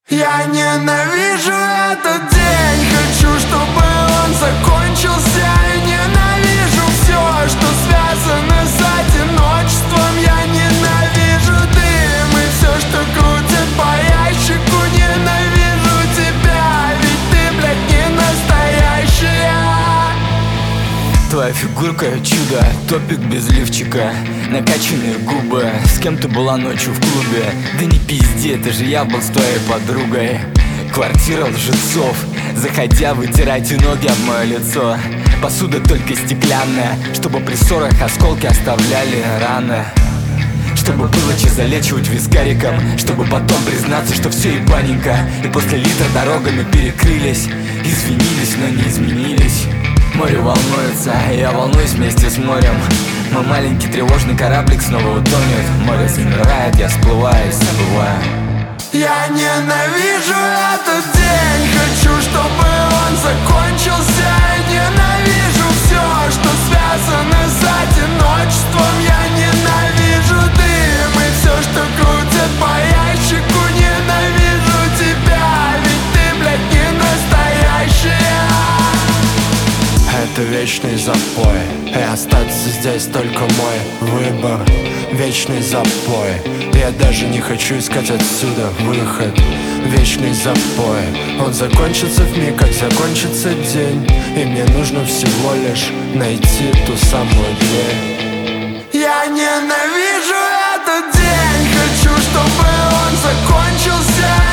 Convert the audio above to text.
Я ненавижу этот день, хочу, чтобы он закончился. И ненавижу все, что связано с одиночеством. Я ненавижу дым и все, что крутит по ящику. Ненавижу тебя, ведь ты, блядь, не настоящая. Твоя фигурка чудо, топик без лифчика, накачанные губы. С кем ты была ночью в клубе? Да не пизди, это же я был с твоей подругой. Квартира лжецов, заходя, вытирайте ноги об мое лицо. Посуда только стеклянная, чтобы при ссорах осколки оставляли раны. Чтобы было че залечивать вискариком, чтобы потом признаться, что все ебаненько. И после литра дорогами перекрылись, извинились, но не изменились. Море волнуется, я волнуюсь вместе с морем. Мой маленький тревожный кораблик снова утонет. Море замирает, я всплываю, забываю. Я ненавижу этот день, хочу, чтобы он закончился. Ненавижу все, что связано с одиночеством. Я ненавижу дым и все, что крутит по ящику. Ненавижу тебя, ведь ты, блядь, не настоящая. Это вечный запой, и остаться здесь только мой выбор. Вечный запой, я даже не хочу искать отсюда выход. Вечный запой, он закончится вмиг, как закончится день. И мне нужно всего лишь найти ту самую дверь. Я ненавижу этот день, хочу, чтобы он закончился.